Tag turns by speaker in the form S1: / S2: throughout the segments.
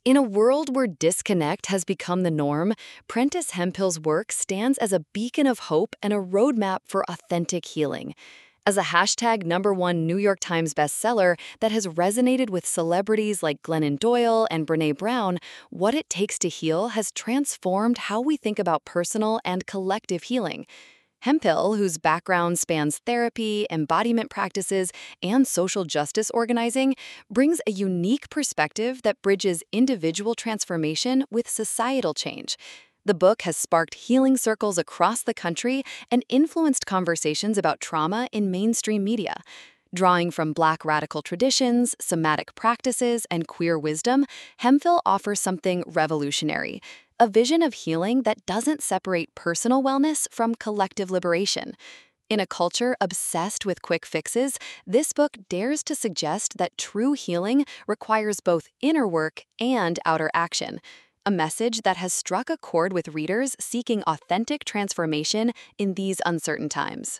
S1: In a world where disconnect has become the norm, Prentice Hemphill's work stands as a beacon of hope and a roadmap for authentic healing. As a #1 New York Times bestseller that has resonated with celebrities like Glennon Doyle and Brene Brown, What It Takes to Heal has transformed how we think about personal and collective healing. Hemphill, whose background spans therapy, embodiment practices, and social justice organizing, brings a unique perspective that bridges individual transformation with societal change. The book has sparked healing circles across the country and influenced conversations about trauma in mainstream media. Drawing from Black radical traditions, somatic practices, and queer wisdom, Hemphill offers something revolutionary: a vision of healing that doesn't separate personal wellness from collective liberation. In a culture obsessed with quick fixes, this book dares to suggest that true healing requires both inner work and outer action, a message that has struck a chord with readers seeking authentic transformation in these uncertain times.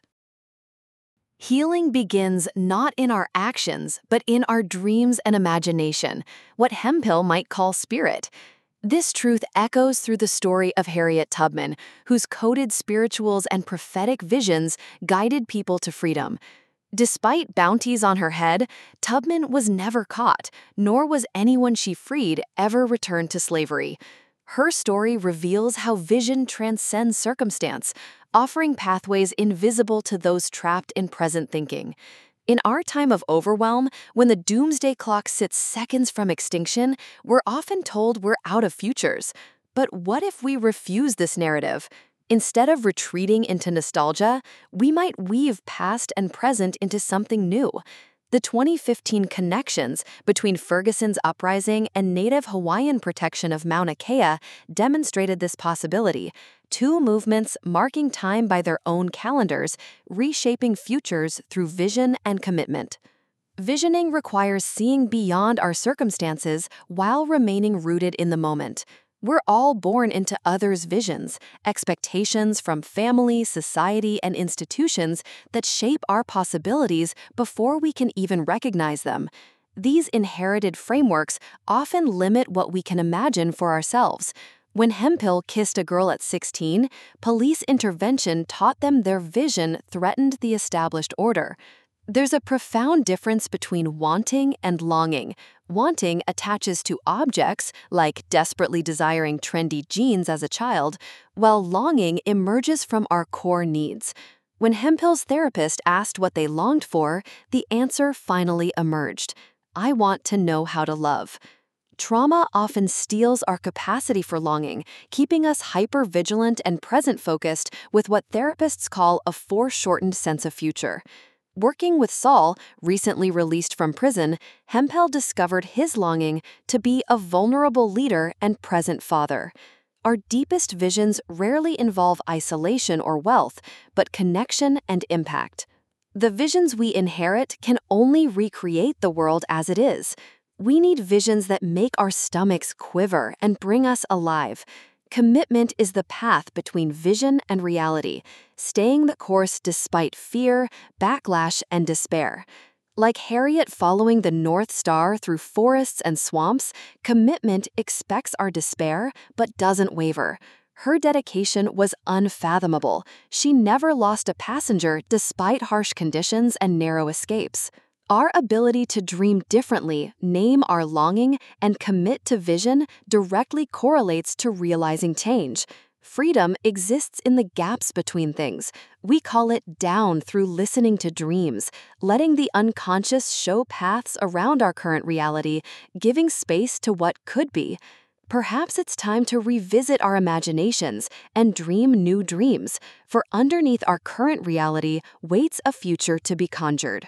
S1: Healing begins not in our actions, but in our dreams and imagination, what Hemphill might call spirit. This truth echoes through the story of Harriet Tubman, whose coded spirituals and prophetic visions guided people to freedom. Despite bounties on her head, Tubman was never caught, nor was anyone she freed ever returned to slavery. Her story reveals how vision transcends circumstance, offering pathways invisible to those trapped in present thinking. In our time of overwhelm, when the doomsday clock sits seconds from extinction, we're often told we're out of futures. But what if we refuse this narrative? Instead of retreating into nostalgia, we might weave past and present into something new. The 2015 connections between Ferguson's uprising and Native Hawaiian protection of Mauna Kea demonstrated this possibility, two movements marking time by their own calendars, reshaping futures through vision and commitment. Visioning requires seeing beyond our circumstances while remaining rooted in the moment. We're all born into others' visions, expectations from family, society, and institutions that shape our possibilities before we can even recognize them. These inherited frameworks often limit what we can imagine for ourselves. When Hemphill kissed a girl at 16, police intervention taught them their vision threatened the established order. There's a profound difference between wanting and longing. Wanting attaches to objects, like desperately desiring trendy jeans as a child, while longing emerges from our core needs. When Hemphill's therapist asked what they longed for, the answer finally emerged: I want to know how to love. Trauma often steals our capacity for longing, keeping us hyper-vigilant and present-focused with what therapists call a foreshortened sense of future. Working with Saul, recently released from prison, Hemphill discovered his longing to be a vulnerable leader and present father. Our deepest visions rarely involve isolation or wealth, but connection and impact. The visions we inherit can only recreate the world as it is. We need visions that make our stomachs quiver and bring us alive. Commitment is the path between vision and reality, staying the course despite fear, backlash, and despair. Like Harriet following the North Star through forests and swamps, commitment expects our despair but doesn't waver. Her dedication was unfathomable. She never lost a passenger despite harsh conditions and narrow escapes. Our ability to dream differently, name our longing, and commit to vision directly correlates to realizing change. Freedom exists in the gaps between things. We call it down through listening to dreams, letting the unconscious show paths around our current reality, giving space to what could be. Perhaps it's time to revisit our imaginations and dream new dreams, for underneath our current reality waits a future to be conjured.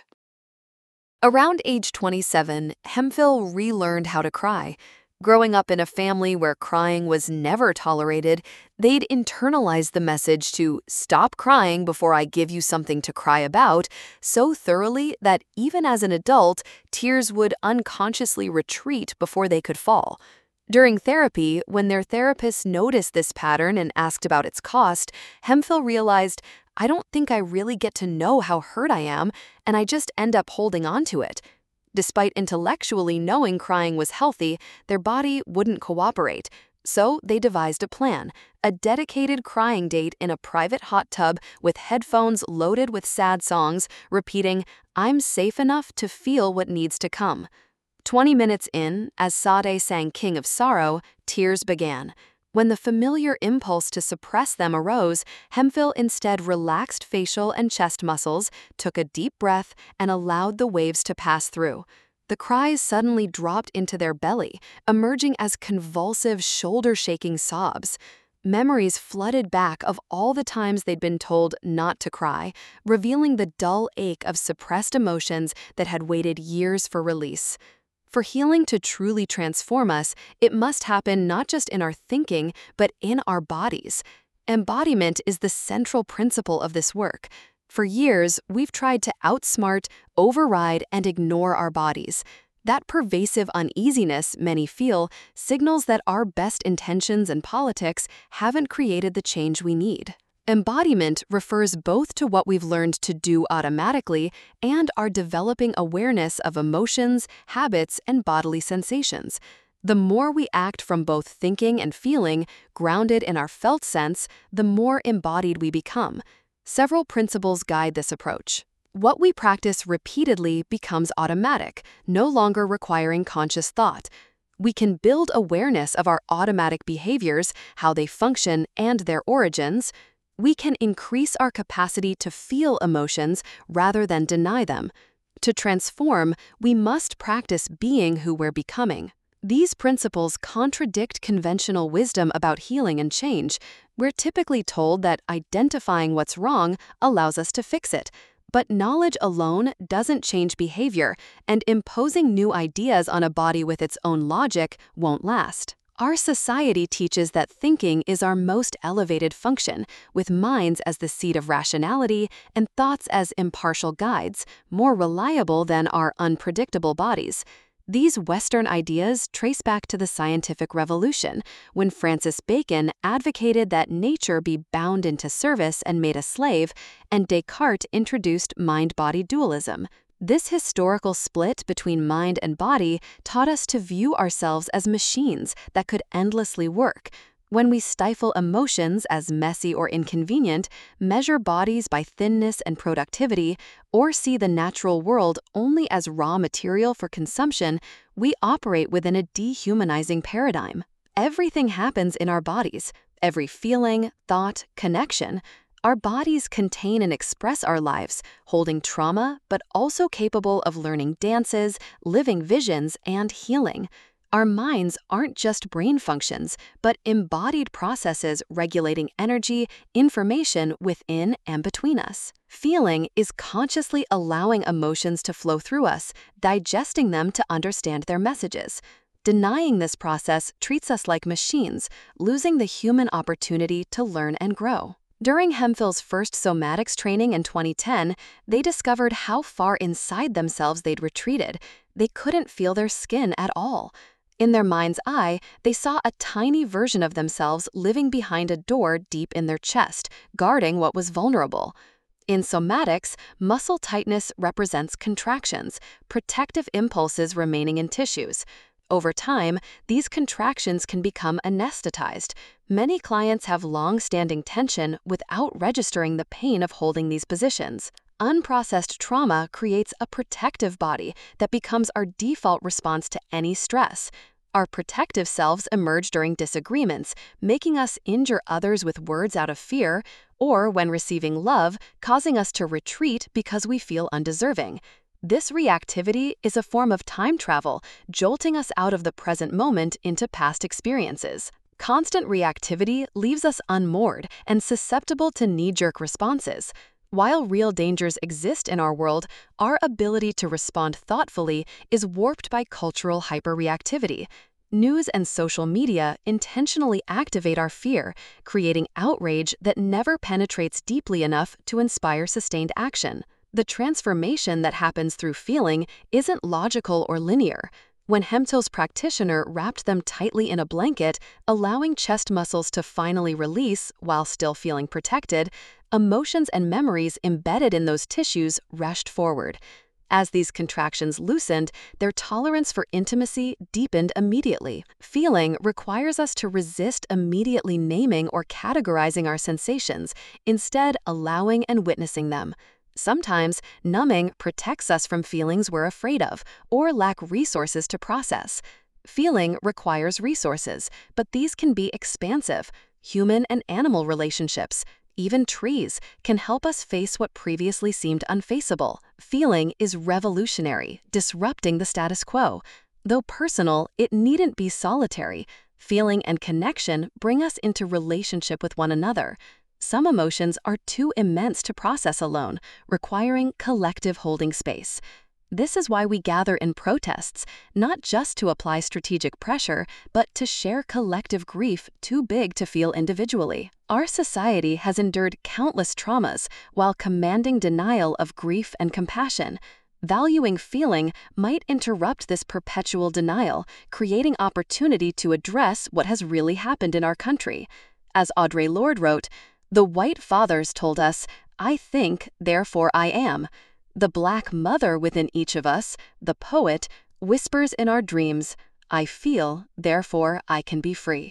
S1: Around age 27, Hemphill relearned how to cry. Growing up in a family where crying was never tolerated, they'd internalized the message to stop crying before I give you something to cry about so thoroughly that even as an adult, tears would unconsciously retreat before they could fall. During therapy, when their therapist noticed this pattern and asked about its cost, Hemphill realized, I don't think I really get to know how hurt I am, and I just end up holding on to it. Despite intellectually knowing crying was healthy, their body wouldn't cooperate. So they devised a plan, a dedicated crying date in a private hot tub with headphones loaded with sad songs, repeating, "I'm safe enough to feel what needs to come." 20 minutes in, as Sade sang King of Sorrow, tears began. When the familiar impulse to suppress them arose, Hemphill instead relaxed facial and chest muscles, took a deep breath, and allowed the waves to pass through. The cries suddenly dropped into their belly, emerging as convulsive, shoulder-shaking sobs. Memories flooded back of all the times they'd been told not to cry, revealing the dull ache of suppressed emotions that had waited years for release. For healing to truly transform us, it must happen not just in our thinking, but in our bodies. Embodiment is the central principle of this work. For years, we've tried to outsmart, override, and ignore our bodies. That pervasive uneasiness many feel signals that our best intentions and politics haven't created the change we need. Embodiment refers both to what we've learned to do automatically and our developing awareness of emotions, habits, and bodily sensations. The more we act from both thinking and feeling, grounded in our felt sense, the more embodied we become. Several principles guide this approach. What we practice repeatedly becomes automatic, no longer requiring conscious thought. We can build awareness of our automatic behaviors, how they function, and their origins. We can increase our capacity to feel emotions rather than deny them. To transform, we must practice being who we're becoming. These principles contradict conventional wisdom about healing and change. We're typically told that identifying what's wrong allows us to fix it. But knowledge alone doesn't change behavior, and imposing new ideas on a body with its own logic won't last. Our society teaches that thinking is our most elevated function, with minds as the seat of rationality and thoughts as impartial guides, more reliable than our unpredictable bodies. These Western ideas trace back to the scientific revolution, when Francis Bacon advocated that nature be bound into service and made a slave, and Descartes introduced mind-body dualism. This historical split between mind and body taught us to view ourselves as machines that could endlessly work. When we stifle emotions as messy or inconvenient, measure bodies by thinness and productivity, or see the natural world only as raw material for consumption, we operate within a dehumanizing paradigm. Everything happens in our bodies. Every feeling, thought, connection. Our bodies contain and express our lives, holding trauma, but also capable of learning dances, living visions, and healing. Our minds aren't just brain functions, but embodied processes regulating energy, information within and between us. Feeling is consciously allowing emotions to flow through us, digesting them to understand their messages. Denying this process treats us like machines, losing the human opportunity to learn and grow. During Hemphill's first somatics training in 2010, they discovered how far inside themselves they'd retreated. They couldn't feel their skin at all. In their mind's eye, they saw a tiny version of themselves living behind a door deep in their chest, guarding what was vulnerable. In somatics, muscle tightness represents contractions, protective impulses remaining in tissues. Over time, these contractions can become anesthetized. Many clients have long-standing tension without registering the pain of holding these positions. Unprocessed trauma creates a protective body that becomes our default response to any stress. Our protective selves emerge during disagreements, making us injure others with words out of fear, or when receiving love, causing us to retreat because we feel undeserving. This reactivity is a form of time travel, jolting us out of the present moment into past experiences. Constant reactivity leaves us unmoored and susceptible to knee-jerk responses. While real dangers exist in our world, our ability to respond thoughtfully is warped by cultural hyperreactivity. News and social media intentionally activate our fear, creating outrage that never penetrates deeply enough to inspire sustained action. The transformation that happens through feeling isn't logical or linear. When Hemphill's practitioner wrapped them tightly in a blanket, allowing chest muscles to finally release while still feeling protected, emotions and memories embedded in those tissues rushed forward. As these contractions loosened, their tolerance for intimacy deepened immediately. Feeling requires us to resist immediately naming or categorizing our sensations, instead allowing and witnessing them. Sometimes, numbing protects us from feelings we're afraid of or lack resources to process. Feeling requires resources, but these can be expansive. Human and animal relationships, even trees, can help us face what previously seemed unfaceable. Feeling is revolutionary, disrupting the status quo. Though personal, it needn't be solitary. Feeling and connection bring us into relationship with one another. Some emotions are too immense to process alone, requiring collective holding space. This is why we gather in protests, not just to apply strategic pressure, but to share collective grief too big to feel individually. Our society has endured countless traumas while commanding denial of grief and compassion. Valuing feeling might interrupt this perpetual denial, creating opportunity to address what has really happened in our country. As Audre Lorde wrote, "The white fathers told us, 'I think, therefore I am.' The Black mother within each of us, the poet, whispers in our dreams, 'I feel, therefore I can be free.'"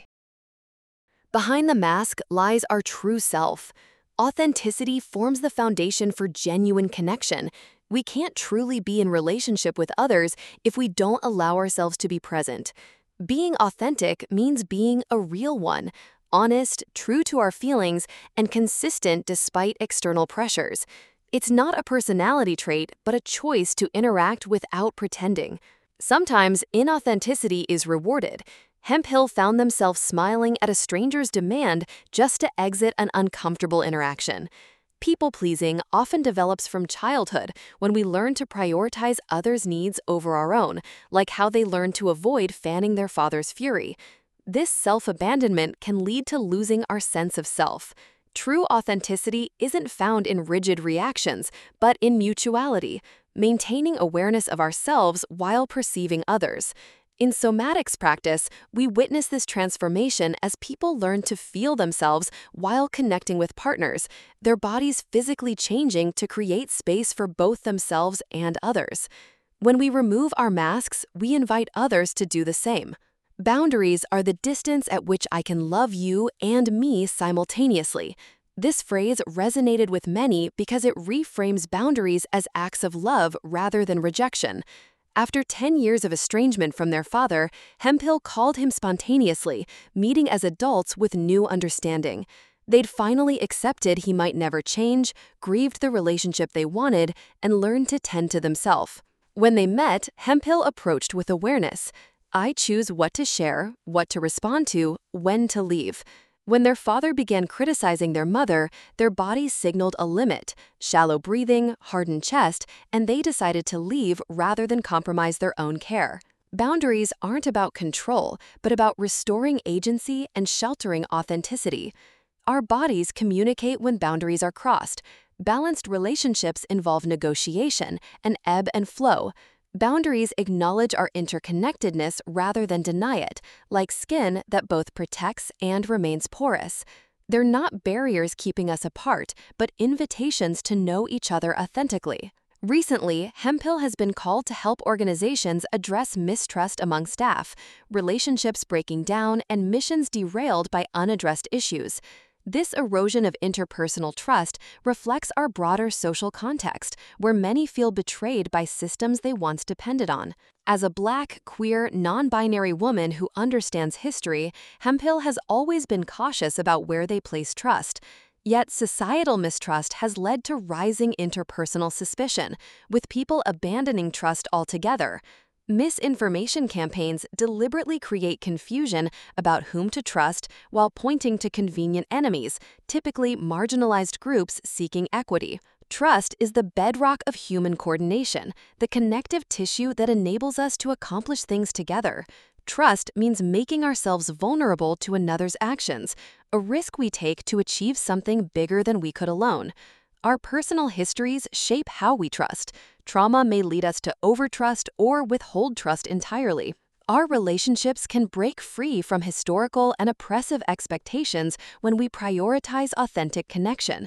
S1: Behind the mask lies our true self. Authenticity forms the foundation for genuine connection. We can't truly be in relationship with others if we don't allow ourselves to be present. Being authentic means being a real one, honest, true to our feelings, and consistent despite external pressures. It's not a personality trait, but a choice to interact without pretending. Sometimes inauthenticity is rewarded. Hemphill found themselves smiling at a stranger's demand just to exit an uncomfortable interaction. People-pleasing often develops from childhood when we learn to prioritize others' needs over our own, like how they learned to avoid fanning their father's fury. This self-abandonment can lead to losing our sense of self. True authenticity isn't found in rigid reactions, but in mutuality, maintaining awareness of ourselves while perceiving others. In somatics practice, we witness this transformation as people learn to feel themselves while connecting with partners, their bodies physically changing to create space for both themselves and others. When we remove our masks, we invite others to do the same. Boundaries are the distance at which I can love you and me simultaneously. This phrase resonated with many because it reframes boundaries as acts of love rather than rejection. After 10 years of estrangement from their father, Hemphill called him spontaneously, meeting as adults with new understanding. They'd finally accepted he might never change, grieved the relationship they wanted, and learned to tend to themselves. When they met, Hemphill approached with awareness. I choose what to share, what to respond to, when to leave. When their father began criticizing their mother, their bodies signaled a limit, shallow breathing, hardened chest, and they decided to leave rather than compromise their own care. Boundaries aren't about control, but about restoring agency and sheltering authenticity. Our bodies communicate when boundaries are crossed. Balanced relationships involve negotiation and ebb and flow. Boundaries acknowledge our interconnectedness rather than deny it, like skin that both protects and remains porous. They're not barriers keeping us apart, but invitations to know each other authentically. Recently, Hemphill has been called to help organizations address mistrust among staff, relationships breaking down, and missions derailed by unaddressed issues. This erosion of interpersonal trust reflects our broader social context, where many feel betrayed by systems they once depended on. As a Black, queer, non-binary woman who understands history, Hemphill has always been cautious about where they place trust. Yet societal mistrust has led to rising interpersonal suspicion, with people abandoning trust altogether. Misinformation campaigns deliberately create confusion about whom to trust while pointing to convenient enemies, typically marginalized groups seeking equity. Trust is the bedrock of human coordination, the connective tissue that enables us to accomplish things together. Trust means making ourselves vulnerable to another's actions, a risk we take to achieve something bigger than we could alone. Our personal histories shape how we trust. Trauma may lead us to overtrust or withhold trust entirely. Our relationships can break free from historical and oppressive expectations when we prioritize authentic connection.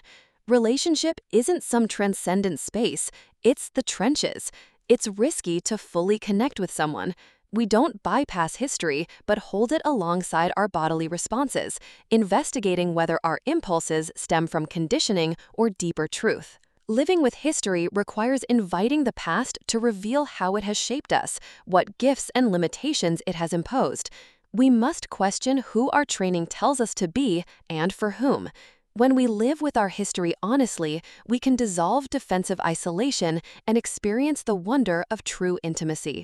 S1: Relationship isn't some transcendent space, it's the trenches. It's risky to fully connect with someone. We don't bypass history, but hold it alongside our bodily responses, investigating whether our impulses stem from conditioning or deeper truth. Living with history requires inviting the past to reveal how it has shaped us, what gifts and limitations it has imposed. We must question who our training tells us to be and for whom. When we live with our history honestly, we can dissolve defensive isolation and experience the wonder of true intimacy.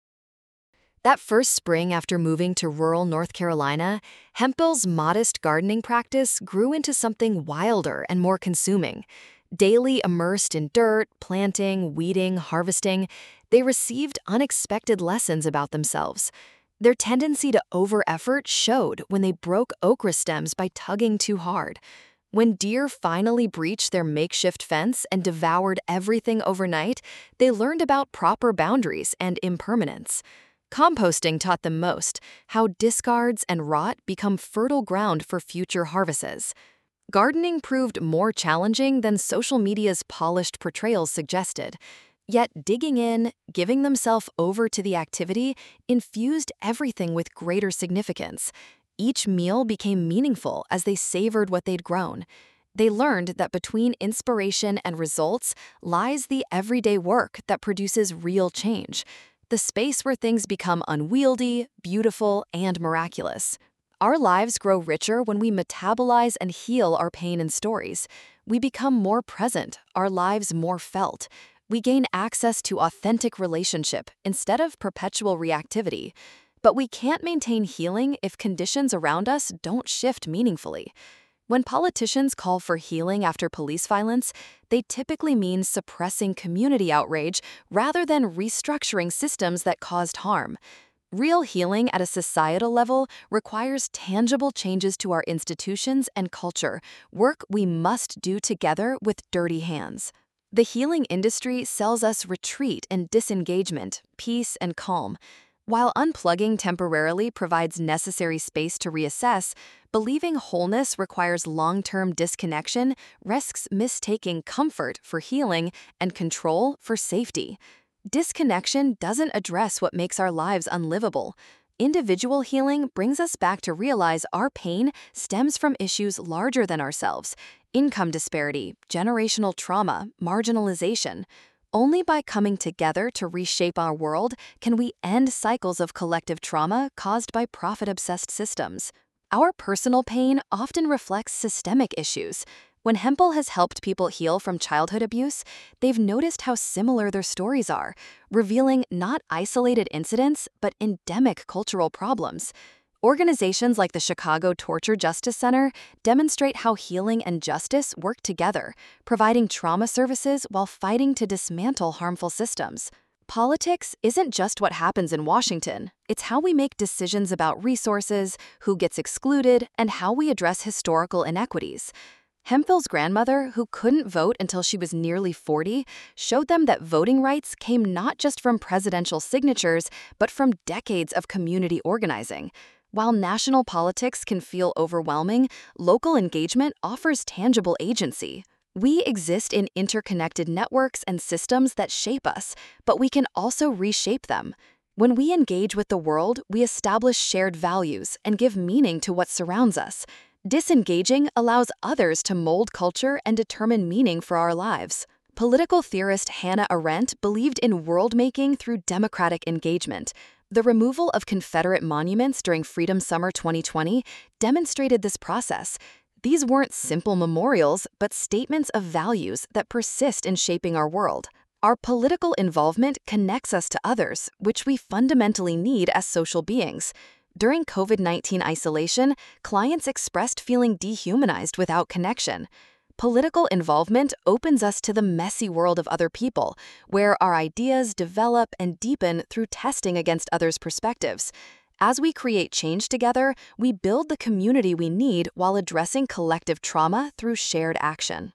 S1: That first spring after moving to rural North Carolina, Hempel's modest gardening practice grew into something wilder and more consuming. Daily immersed in dirt, planting, weeding, harvesting, they received unexpected lessons about themselves. Their tendency to over-effort showed when they broke okra stems by tugging too hard. When deer finally breached their makeshift fence and devoured everything overnight, they learned about proper boundaries and impermanence. Composting taught them most, how discards and rot become fertile ground for future harvests. Gardening proved more challenging than social media's polished portrayals suggested. Yet digging in, giving themselves over to the activity, infused everything with greater significance. Each meal became meaningful as they savored what they'd grown. They learned that between inspiration and results lies the everyday work that produces real change, the space where things become unwieldy, beautiful, and miraculous. Our lives grow richer when we metabolize and heal our pain and stories. We become more present, our lives more felt. We gain access to authentic relationship instead of perpetual reactivity. But we can't maintain healing if conditions around us don't shift meaningfully. When politicians call for healing after police violence, they typically mean suppressing community outrage rather than restructuring systems that caused harm. Real healing at a societal level requires tangible changes to our institutions and culture, work we must do together with dirty hands. The healing industry sells us retreat and disengagement, peace and calm. While unplugging temporarily provides necessary space to reassess, believing wholeness requires long-term disconnection risks mistaking comfort for healing and control for safety. Disconnection doesn't address what makes our lives unlivable. Individual healing brings us back to realize our pain stems from issues larger than ourselves: income disparity, generational trauma, marginalization. Only by coming together to reshape our world can we end cycles of collective trauma caused by profit-obsessed systems. Our personal pain often reflects systemic issues. When Hempel has helped people heal from childhood abuse, they've noticed how similar their stories are, revealing not isolated incidents, but endemic cultural problems. Organizations like the Chicago Torture Justice Center demonstrate how healing and justice work together, providing trauma services while fighting to dismantle harmful systems. Politics isn't just what happens in Washington. It's how we make decisions about resources, who gets excluded, and how we address historical inequities. Hempel's grandmother, who couldn't vote until she was nearly 40, showed them that voting rights came not just from presidential signatures, but from decades of community organizing. While national politics can feel overwhelming, local engagement offers tangible agency. We exist in interconnected networks and systems that shape us, but we can also reshape them. When we engage with the world, we establish shared values and give meaning to what surrounds us. Disengaging allows others to mold culture and determine meaning for our lives. Political theorist Hannah Arendt believed in world-making through democratic engagement. The removal of Confederate monuments during Freedom Summer 2020 demonstrated this process. These weren't simple memorials, but statements of values that persist in shaping our world. Our political involvement connects us to others, which we fundamentally need as social beings. During COVID-19 isolation, clients expressed feeling dehumanized without connection. Political involvement opens us to the messy world of other people, where our ideas develop and deepen through testing against others' perspectives. As we create change together, we build the community we need while addressing collective trauma through shared action.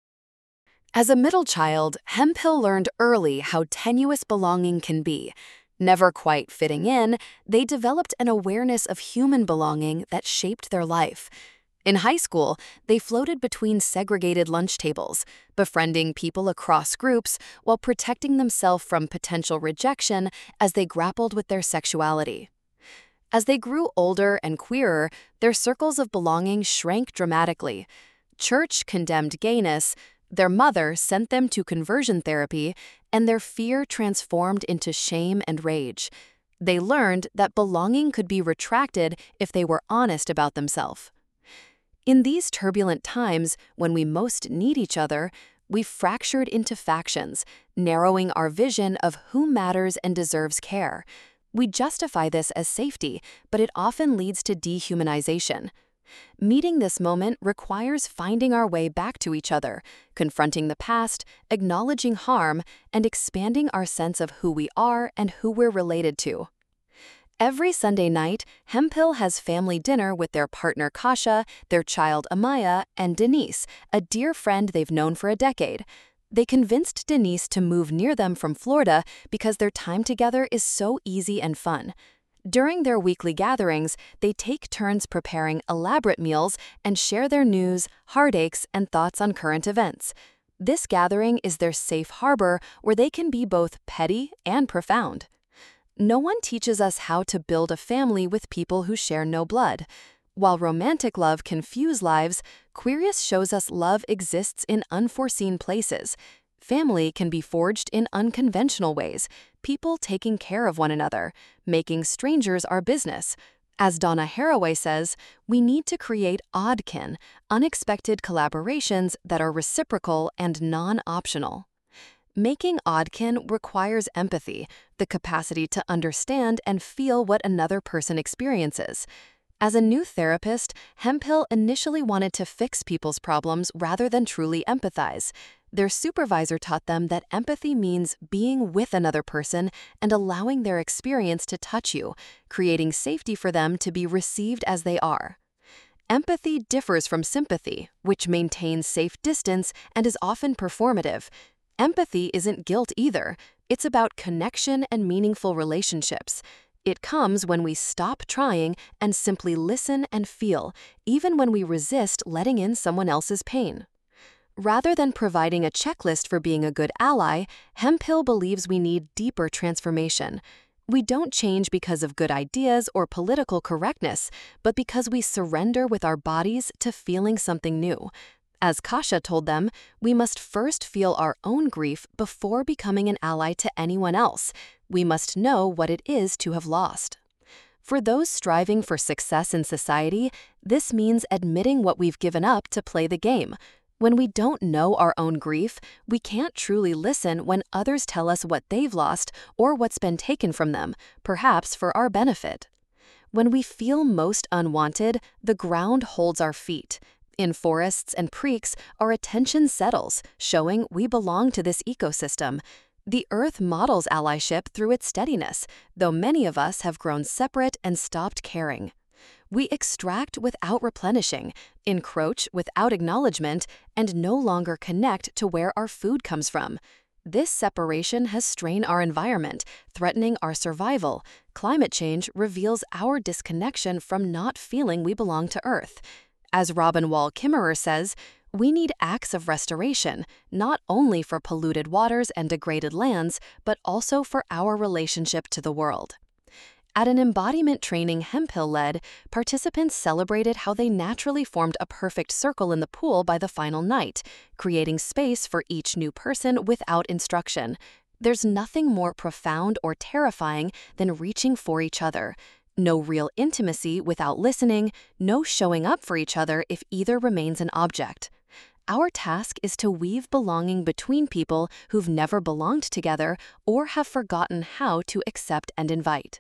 S1: As a middle child, Hemphill learned early how tenuous belonging can be. Never quite fitting in, they developed an awareness of human belonging that shaped their life. In high school, they floated between segregated lunch tables, befriending people across groups while protecting themselves from potential rejection as they grappled with their sexuality. As they grew older and queerer, their circles of belonging shrank dramatically. Church condemned gayness, their mother sent them to conversion therapy, and their fear transformed into shame and rage. They learned that belonging could be retracted if they were honest about themselves. In these turbulent times, when we most need each other, we've fractured into factions, narrowing our vision of who matters and deserves care. We justify this as safety, but it often leads to dehumanization. Meeting this moment requires finding our way back to each other, confronting the past, acknowledging harm, and expanding our sense of who we are and who we're related to. Every Sunday night, Hemphill has family dinner with their partner Kasha, their child Amaya, and Denise, a dear friend they've known for a decade. They convinced Denise to move near them from Florida because their time together is so easy and fun. During their weekly gatherings, they take turns preparing elaborate meals and share their news, heartaches, and thoughts on current events. This gathering is their safe harbor where they can be both petty and profound. No one teaches us how to build a family with people who share no blood. While romantic love can fuse lives, Queerest shows us love exists in unforeseen places. Family can be forged in unconventional ways, people taking care of one another, making strangers our business. As Donna Haraway says, we need to create oddkin, unexpected collaborations that are reciprocal and non-optional. Making oddkin requires empathy, the capacity to understand and feel what another person experiences. As a new therapist, Hemphill initially wanted to fix people's problems rather than truly empathize. Their supervisor taught them that empathy means being with another person and allowing their experience to touch you, creating safety for them to be received as they are. Empathy differs from sympathy, which maintains safe distance and is often performative. Empathy isn't guilt either. It's about connection and meaningful relationships. It comes when we stop trying and simply listen and feel, even when we resist letting in someone else's pain. Rather than providing a checklist for being a good ally, Hemphill believes we need deeper transformation. We don't change because of good ideas or political correctness, but because we surrender with our bodies to feeling something new. As Kasha told them, we must first feel our own grief before becoming an ally to anyone else. We must know what it is to have lost. For those striving for success in society, this means admitting what we've given up to play the game. When we don't know our own grief, we can't truly listen when others tell us what they've lost or what's been taken from them, perhaps for our benefit. When we feel most unwanted, the ground holds our feet. In forests and creeks, our attention settles, showing we belong to this ecosystem. The earth models allyship through its steadiness, though many of us have grown separate and stopped caring. We extract without replenishing, encroach without acknowledgement, and no longer connect to where our food comes from. This separation has strained our environment, threatening our survival. Climate change reveals our disconnection from not feeling we belong to Earth. As Robin Wall Kimmerer says, we need acts of restoration, not only for polluted waters and degraded lands, but also for our relationship to the world. At an embodiment training Hemphill led, participants celebrated how they naturally formed a perfect circle in the pool by the final night, creating space for each new person without instruction. There's nothing more profound or terrifying than reaching for each other. No real intimacy without listening, no showing up for each other if either remains an object. Our task is to weave belonging between people who've never belonged together or have forgotten how to accept and invite.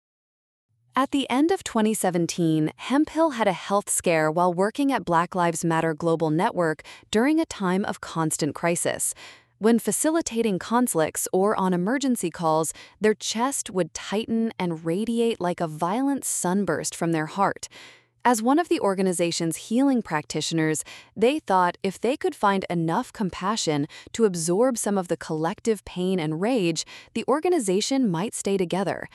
S1: At the end of 2017, Hemphill had a health scare while working at Black Lives Matter Global Network during a time of constant crisis. When facilitating conflicts or on emergency calls, their chest would tighten and radiate like a violent sunburst from their heart. As one of the organization's healing practitioners, they thought if they could find enough compassion to absorb some of the collective pain and rage, the organization might stay together.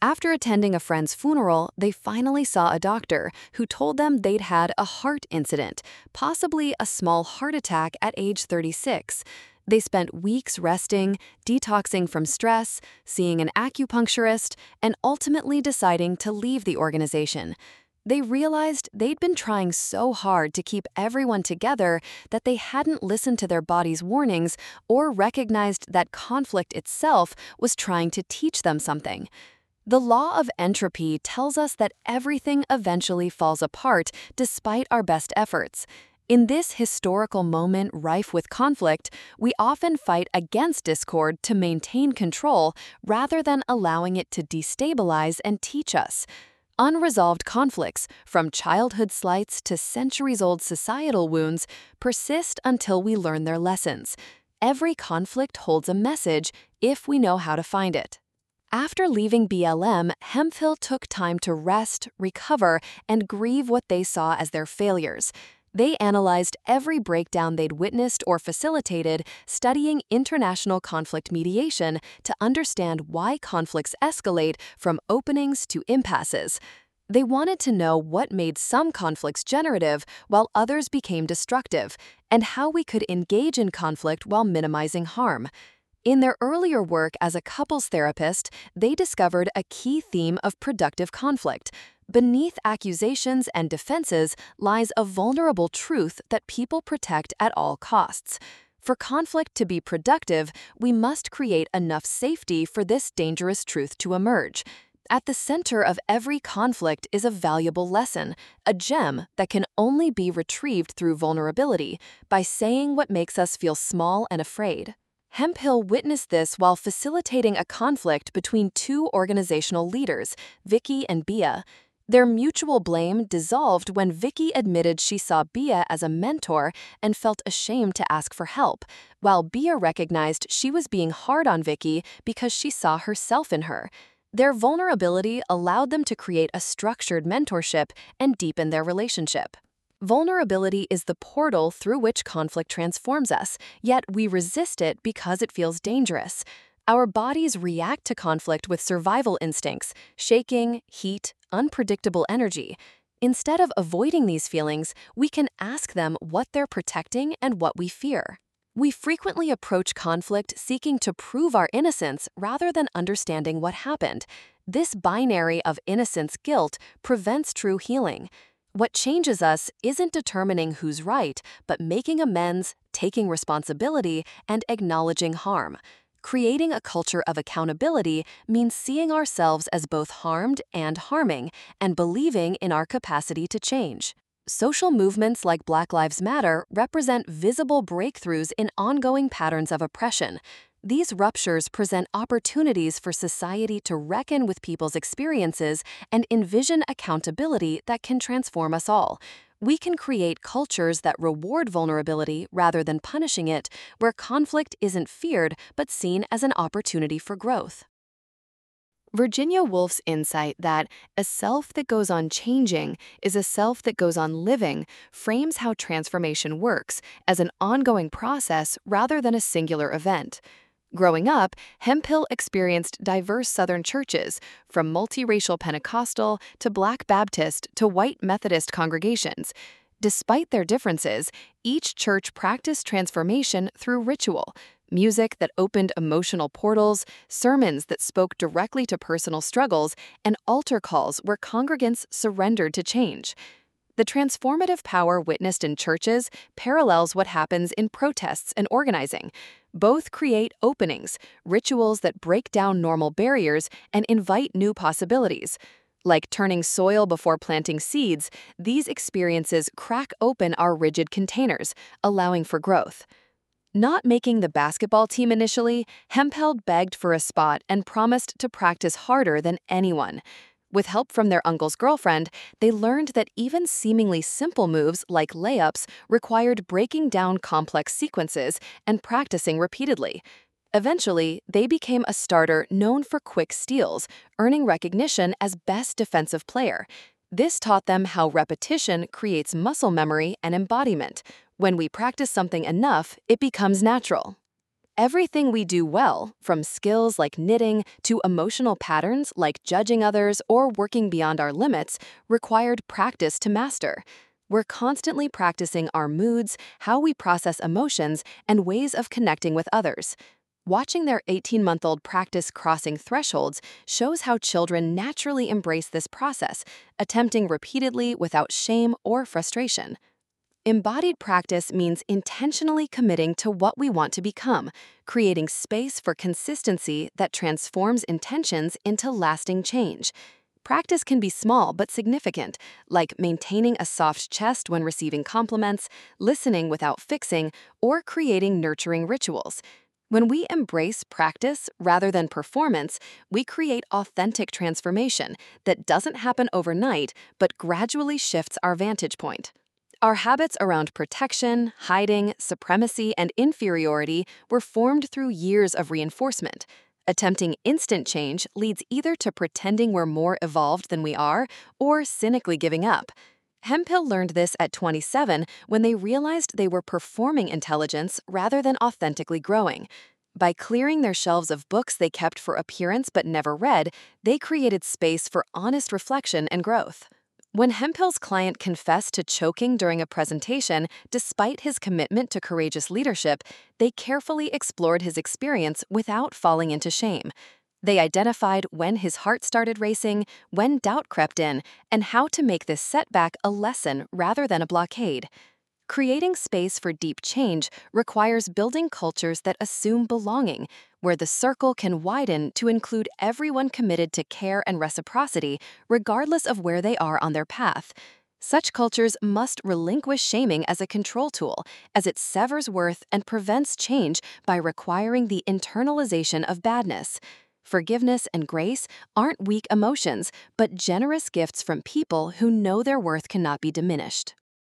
S1: After attending a friend's funeral, they finally saw a doctor who told them they'd had a heart incident, possibly a small heart attack at age 36. They spent weeks resting, detoxing from stress, seeing an acupuncturist, and ultimately deciding to leave the organization. They realized they'd been trying so hard to keep everyone together that they hadn't listened to their body's warnings or recognized that conflict itself was trying to teach them something. The law of entropy tells us that everything eventually falls apart despite our best efforts. In this historical moment rife with conflict, we often fight against discord to maintain control rather than allowing it to destabilize and teach us. Unresolved conflicts, from childhood slights to centuries-old societal wounds, persist until we learn their lessons. Every conflict holds a message if we know how to find it. After leaving BLM, Hemphill took time to rest, recover, and grieve what they saw as their failures. They analyzed every breakdown they'd witnessed or facilitated, studying international conflict mediation to understand why conflicts escalate from openings to impasses. They wanted to know what made some conflicts generative while others became destructive, and how we could engage in conflict while minimizing harm. In their earlier work as a couples therapist, they discovered a key theme of productive conflict. Beneath accusations and defenses lies a vulnerable truth that people protect at all costs. For conflict to be productive, we must create enough safety for this dangerous truth to emerge. At the center of every conflict is a valuable lesson, a gem that can only be retrieved through vulnerability, by saying what makes us feel small and afraid. Hemphill witnessed this while facilitating a conflict between two organizational leaders, Vicky and Bia. Their mutual blame dissolved when Vicky admitted she saw Bia as a mentor and felt ashamed to ask for help, while Bia recognized she was being hard on Vicky because she saw herself in her. Their vulnerability allowed them to create a structured mentorship and deepen their relationship. Vulnerability is the portal through which conflict transforms us, yet we resist it because it feels dangerous. Our bodies react to conflict with survival instincts, shaking, heat, unpredictable energy. Instead of avoiding these feelings, we can ask them what they're protecting and what we fear. We frequently approach conflict seeking to prove our innocence rather than understanding what happened. This binary of innocence-guilt prevents true healing. What changes us isn't determining who's right, but making amends, taking responsibility, and acknowledging harm. Creating a culture of accountability means seeing ourselves as both harmed and harming, and believing in our capacity to change. Social movements like Black Lives Matter represent visible breakthroughs in ongoing patterns of oppression. These ruptures present opportunities for society to reckon with people's experiences and envision accountability that can transform us all. We can create cultures that reward vulnerability rather than punishing it, where conflict isn't feared but seen as an opportunity for growth. Virginia Woolf's insight that a self that goes on changing is a self that goes on living frames how transformation works as an ongoing process rather than a singular event. Growing up, Hemphill experienced diverse Southern churches, from multiracial Pentecostal to Black Baptist to white Methodist congregations. Despite their differences, each church practiced transformation through ritual, music that opened emotional portals, sermons that spoke directly to personal struggles, and altar calls where congregants surrendered to change. The transformative power witnessed in churches parallels what happens in protests and organizing. Both create openings, rituals that break down normal barriers and invite new possibilities. Like turning soil before planting seeds, these experiences crack open our rigid containers, allowing for growth. Not making the basketball team initially, Hemphill begged for a spot and promised to practice harder than anyone. With help from their uncle's girlfriend, they learned that even seemingly simple moves like layups required breaking down complex sequences and practicing repeatedly. Eventually, they became a starter known for quick steals, earning recognition as best defensive player. This taught them how repetition creates muscle memory and embodiment. When we practice something enough, it becomes natural. Everything we do well, from skills like knitting to emotional patterns like judging others or working beyond our limits, required practice to master. We're constantly practicing our moods, how we process emotions, and ways of connecting with others. Watching their 18-month-old practice crossing thresholds shows how children naturally embrace this process, attempting repeatedly without shame or frustration. Embodied practice means intentionally committing to what we want to become, creating space for consistency that transforms intentions into lasting change. Practice can be small but significant, like maintaining a soft chest when receiving compliments, listening without fixing, or creating nurturing rituals. When we embrace practice rather than performance, we create authentic transformation that doesn't happen overnight but gradually shifts our vantage point. Our habits around protection, hiding, supremacy, and inferiority were formed through years of reinforcement. Attempting instant change leads either to pretending we're more evolved than we are or cynically giving up. Hemphill learned this at 27 when they realized they were performing intelligence rather than authentically growing. By clearing their shelves of books they kept for appearance but never read, they created space for honest reflection and growth. When Hemphill's client confessed to choking during a presentation, despite his commitment to courageous leadership, they carefully explored his experience without falling into shame. They identified when his heart started racing, when doubt crept in, and how to make this setback a lesson rather than a blockade. Creating space for deep change requires building cultures that assume belonging, where the circle can widen to include everyone committed to care and reciprocity, regardless of where they are on their path. Such cultures must relinquish shaming as a control tool, as it severs worth and prevents change by requiring the internalization of badness. Forgiveness and grace aren't weak emotions, but generous gifts from people who know their worth cannot be diminished.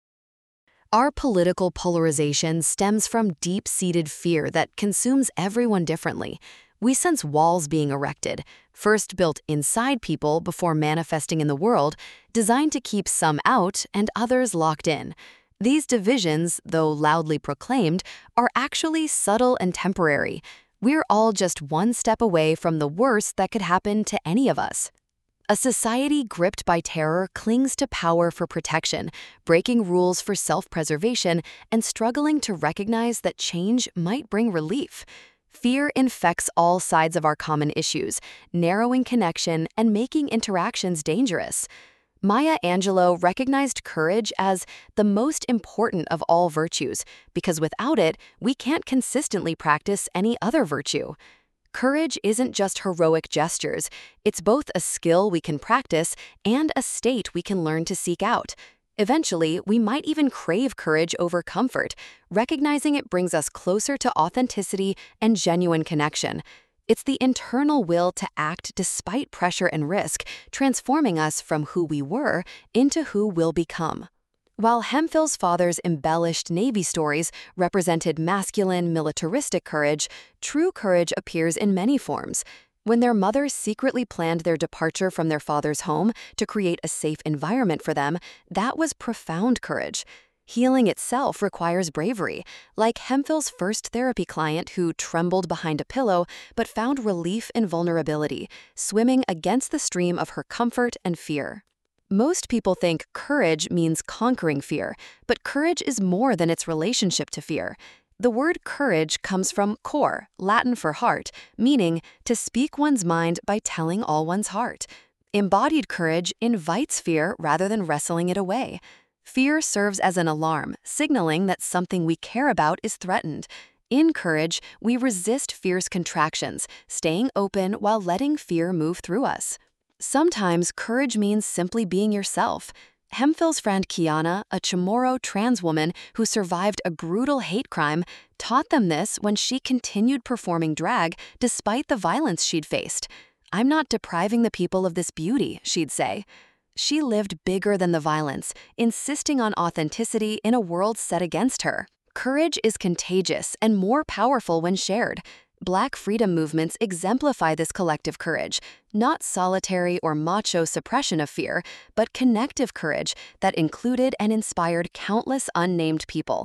S1: Our political polarization stems from deep-seated fear that consumes everyone differently. We sense walls being erected, first built inside people before manifesting in the world, designed to keep some out and others locked in. These divisions, though loudly proclaimed, are actually subtle and temporary. We're all just one step away from the worst that could happen to any of us. A society gripped by terror clings to power for protection, breaking rules for self-preservation, and struggling to recognize that change might bring relief. Fear infects all sides of our common issues, narrowing connection and making interactions dangerous. Maya Angelou recognized courage as the most important of all virtues, because without it, we can't consistently practice any other virtue. Courage isn't just heroic gestures, it's both a skill we can practice and a state we can learn to seek out. Eventually, we might even crave courage over comfort, recognizing it brings us closer to authenticity and genuine connection. It's the internal will to act despite pressure and risk, transforming us from who we were into who we'll become. While Hemphill's father's embellished Navy stories represented masculine, militaristic courage, true courage appears in many forms. When their mother secretly planned their departure from their father's home to create a safe environment for them, that was profound courage. Healing itself requires bravery, like Hemphill's first therapy client who trembled behind a pillow but found relief in vulnerability, swimming against the stream of her comfort and fear. Most people think courage means conquering fear, but courage is more than its relationship to fear. The word courage comes from cor, Latin for heart, meaning to speak one's mind by telling all one's heart. Embodied courage invites fear rather than wrestling it away. Fear serves as an alarm, signaling that something we care about is threatened. In courage, we resist fear's contractions, staying open while letting fear move through us. Sometimes courage means simply being yourself. Hemphill's friend Kiana, a Chamorro trans woman who survived a brutal hate crime, taught them this when she continued performing drag despite the violence she'd faced. "I'm not depriving the people of this beauty," she'd say. She lived bigger than the violence, insisting on authenticity in a world set against her. Courage is contagious and more powerful when shared. Black freedom movements exemplify this collective courage, not solitary or macho suppression of fear, but connective courage that included and inspired countless unnamed people.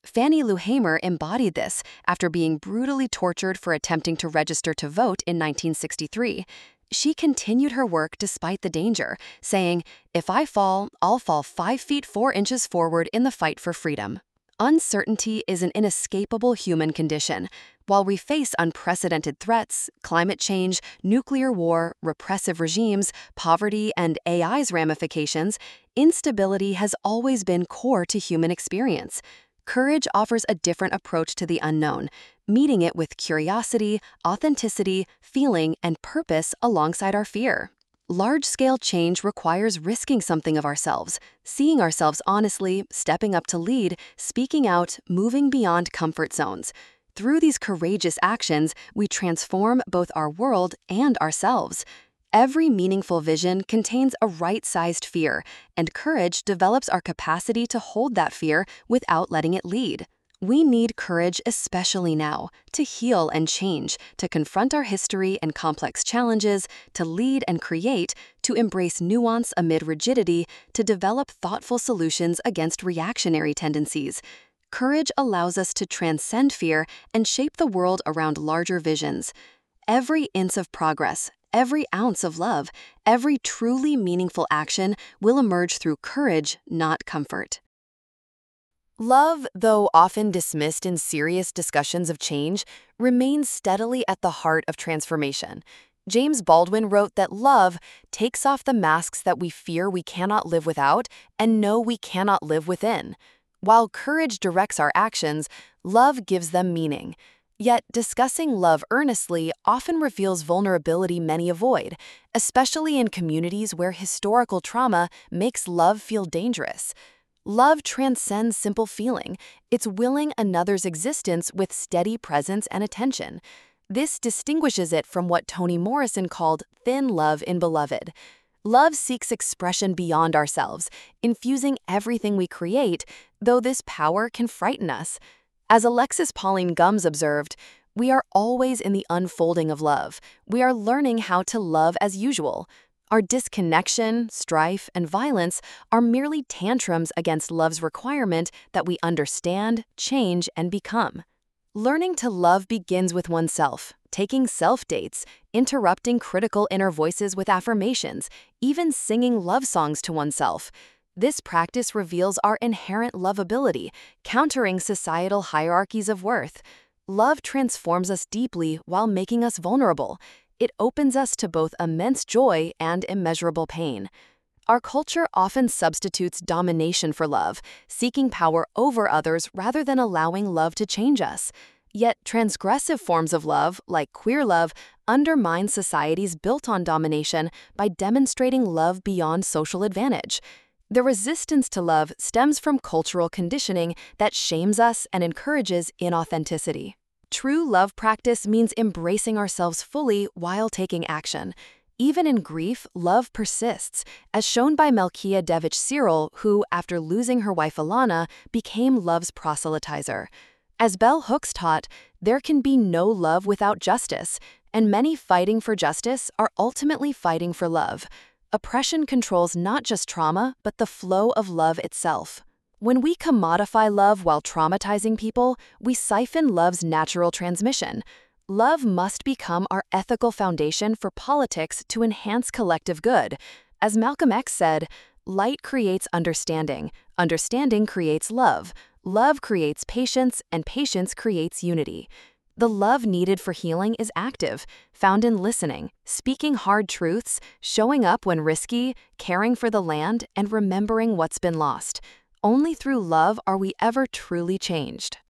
S1: Fannie Lou Hamer embodied this after being brutally tortured for attempting to register to vote in 1963. She continued her work despite the danger, saying, "If I fall, I'll fall 5 feet 4 inches forward in the fight for freedom." Uncertainty is an inescapable human condition. While we face unprecedented threats, climate change, nuclear war, repressive regimes, poverty, and AI's ramifications, instability has always been core to human experience. Courage offers a different approach to the unknown, meeting it with curiosity, authenticity, feeling, and purpose alongside our fear. Large-scale change requires risking something of ourselves, seeing ourselves honestly, stepping up to lead, speaking out, moving beyond comfort zones. Through these courageous actions, we transform both our world and ourselves. Every meaningful vision contains a right-sized fear, and courage develops our capacity to hold that fear without letting it lead. We need courage especially now, to heal and change, to confront our history and complex challenges, to lead and create, to embrace nuance amid rigidity, to develop thoughtful solutions against reactionary tendencies. Courage allows us to transcend fear and shape the world around larger visions. Every inch of progress, every ounce of love, every truly meaningful action will emerge through courage, not comfort. Love, though often dismissed in serious discussions of change, remains steadily at the heart of transformation. James Baldwin wrote that love takes off the masks that we fear we cannot live without and know we cannot live within. While courage directs our actions, love gives them meaning. Yet, discussing love earnestly often reveals vulnerability many avoid, especially in communities where historical trauma makes love feel dangerous. Love transcends simple feeling. It's willing another's existence with steady presence and attention. This distinguishes it from what Toni Morrison called thin love in Beloved. Love seeks expression beyond ourselves, infusing everything we create, though this power can frighten us. As Alexis Pauline Gumbs observed, we are always in the unfolding of love. We are learning how to love as usual. Our disconnection, strife, and violence are merely tantrums against love's requirement that we understand, change, and become. Learning to love begins with oneself, taking self-dates, interrupting critical inner voices with affirmations, even singing love songs to oneself. This practice reveals our inherent lovability, countering societal hierarchies of worth. Love transforms us deeply while making us vulnerable. It opens us to both immense joy and immeasurable pain. Our culture often substitutes domination for love, seeking power over others rather than allowing love to change us. Yet transgressive forms of love, like queer love, undermine societies built on domination by demonstrating love beyond social advantage. The resistance to love stems from cultural conditioning that shames us and encourages inauthenticity. True love practice means embracing ourselves fully while taking action. Even in grief, love persists, as shown by Melkia Devich Cyril, who, after losing her wife Alana, became love's proselytizer. As Bell Hooks taught, there can be no love without justice, and many fighting for justice are ultimately fighting for love. Oppression controls not just trauma, but the flow of love itself. When we commodify love while traumatizing people, we siphon love's natural transmission. Love must become our ethical foundation for politics to enhance collective good. As Malcolm X said, light creates understanding, understanding creates love, love creates patience, and patience creates unity. The love needed for healing is active, found in listening, speaking hard truths, showing up when risky, caring for the land, and remembering what's been lost. Only through love are we ever truly changed.